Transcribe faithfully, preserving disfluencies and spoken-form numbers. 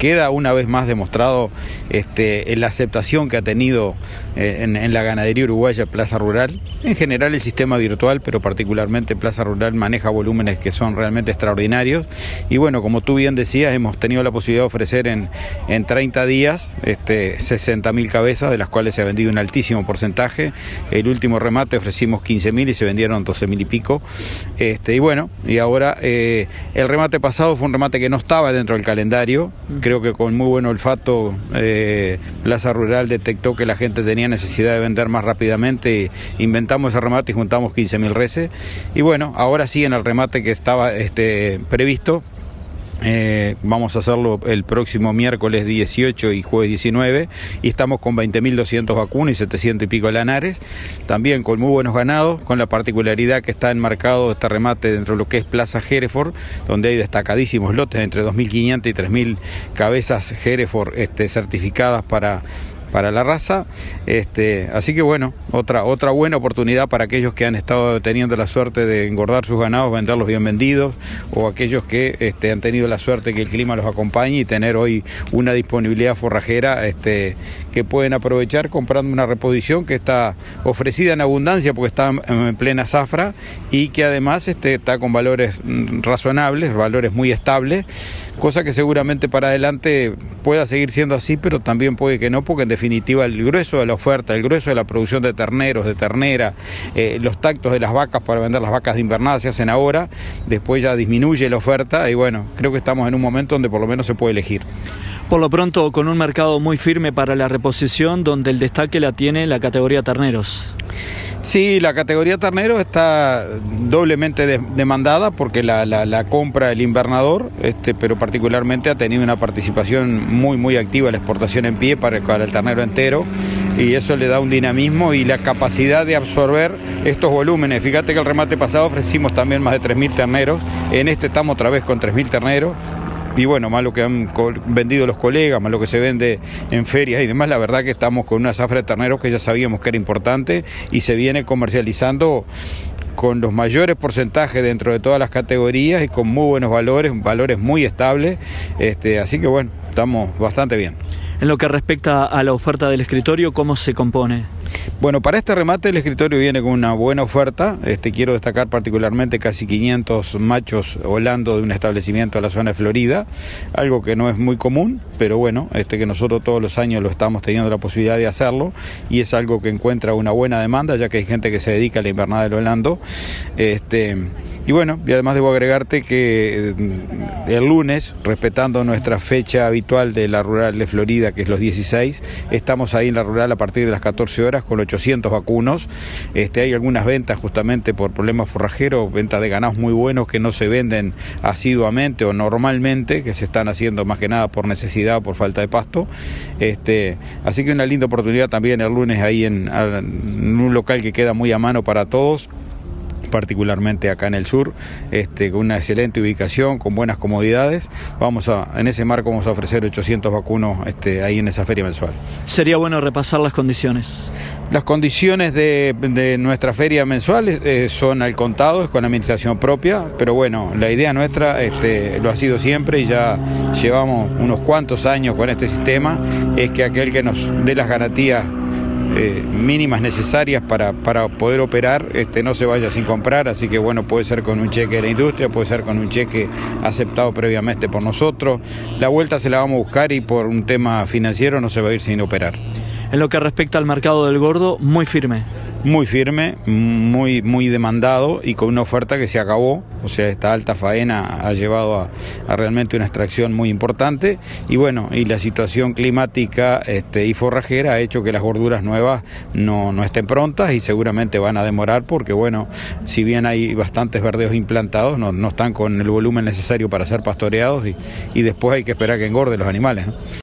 queda una vez más demostrado este, en la aceptación que ha tenido eh, en, en la ganadería uruguaya Plaza Rural. En general el sistema virtual, pero particularmente Plaza Rural maneja volúmenes que son realmente extraordinarios. Y bueno, como tú bien decías, hemos tenido la posibilidad de ofrecer en, en treinta días este, sesenta mil cabezas, de las cuales se ha vendido un altísimo porcentaje. El último remate ofrecimos quince mil y se vendieron doce mil y pico. Este, y bueno, y ahora eh, el remate pasado fue un remate que no estaba dentro del calendario. Creo que con muy buen olfato eh, Plaza Rural detectó que la gente tenía necesidad de vender más rápidamente, inventamos ese remate y juntamos quince mil reses. Y bueno, ahora sí, en el remate que estaba este, previsto, Eh, vamos a hacerlo el próximo miércoles dieciocho y jueves diecinueve, y estamos con veinte mil doscientos vacunos y setecientos y pico lanares, también con muy buenos ganados, con la particularidad que está enmarcado este remate dentro de lo que es Plaza Hereford, donde hay destacadísimos lotes entre dos mil quinientas y tres mil cabezas Hereford este, certificadas para para la raza, este, así que bueno, otra otra buena oportunidad para aquellos que han estado teniendo la suerte de engordar sus ganados, venderlos bien vendidos, o aquellos que este, han tenido la suerte que el clima los acompañe y tener hoy una disponibilidad forrajera este, que pueden aprovechar comprando una reposición que está ofrecida en abundancia porque está en plena zafra y que además este, está con valores razonables, valores muy estables, cosa que seguramente para adelante pueda seguir siendo así, pero también puede que no, porque en definitiva el grueso de la oferta, el grueso de la producción de terneros, de ternera, eh, los tactos de las vacas para vender las vacas de invernada se hacen ahora, después ya disminuye la oferta y bueno, creo que estamos en un momento donde por lo menos se puede elegir. Por lo pronto, con un mercado muy firme para la reposición, donde el destaque la tiene la categoría terneros. Sí, la categoría ternero está doblemente de, demandada porque la, la, la compra el invernador, este, pero particularmente ha tenido una participación muy muy activa en la exportación en pie para, para el ternero entero, y eso le da un dinamismo y la capacidad de absorber estos volúmenes. Fíjate que el remate pasado ofrecimos también más de tres mil terneros, en este estamos otra vez con tres mil terneros. Y bueno, más lo que han vendido los colegas, más lo que se vende en ferias y demás, la verdad que estamos con una zafra de terneros que ya sabíamos que era importante y se viene comercializando con los mayores porcentajes dentro de todas las categorías y con muy buenos valores, valores muy estables, este, así que bueno, estamos bastante bien. En lo que respecta a la oferta del escritorio, ¿cómo se compone? Bueno, para este remate el escritorio viene con una buena oferta. Este, quiero destacar particularmente casi quinientos machos holando de un establecimiento de la zona de Florida, algo que no es muy común, pero bueno, este, que nosotros todos los años lo estamos teniendo la posibilidad de hacerlo, y es algo que encuentra una buena demanda, ya que hay gente que se dedica a la invernada del holando. Este, y bueno, y además debo agregarte que el lunes, respetando nuestra fecha habitual de la rural de Florida, que es los dieciséis, estamos ahí en la rural a partir de las catorce horas con ochocientos vacunos. Este, hay algunas ventas justamente por problemas forrajeros, ventas de ganados muy buenos que no se venden asiduamente o normalmente, que se están haciendo más que nada por necesidad o por falta de pasto. Este, así que una linda oportunidad también el lunes ahí en, en un local que queda muy a mano para todos, particularmente acá en el sur, este, con una excelente ubicación, con buenas comodidades. Vamos a, en ese marco vamos a ofrecer ochocientos vacunos este, ahí en esa feria mensual. Sería bueno repasar las condiciones. Las condiciones de, de nuestra feria mensual eh, son al contado, es con administración propia, pero bueno, la idea nuestra este, lo ha sido siempre y ya llevamos unos cuantos años con este sistema, es que aquel que nos dé las garantías Eh, mínimas necesarias para, para poder operar, este, no se vaya sin comprar, así que bueno, puede ser con un cheque de la industria, puede ser con un cheque aceptado previamente por nosotros. La vuelta se la vamos a buscar y por un tema financiero no se va a ir sin operar. En lo que respecta al mercado del gordo, muy firme. Muy firme, muy, muy demandado y con una oferta que se acabó, o sea, esta alta faena ha llevado a, a realmente una extracción muy importante y bueno, y la situación climática este, y forrajera ha hecho que las gorduras nuevas no, no estén prontas y seguramente van a demorar porque bueno, si bien hay bastantes verdeos implantados, no, no están con el volumen necesario para ser pastoreados y, y después hay que esperar que engorden los animales, ¿no?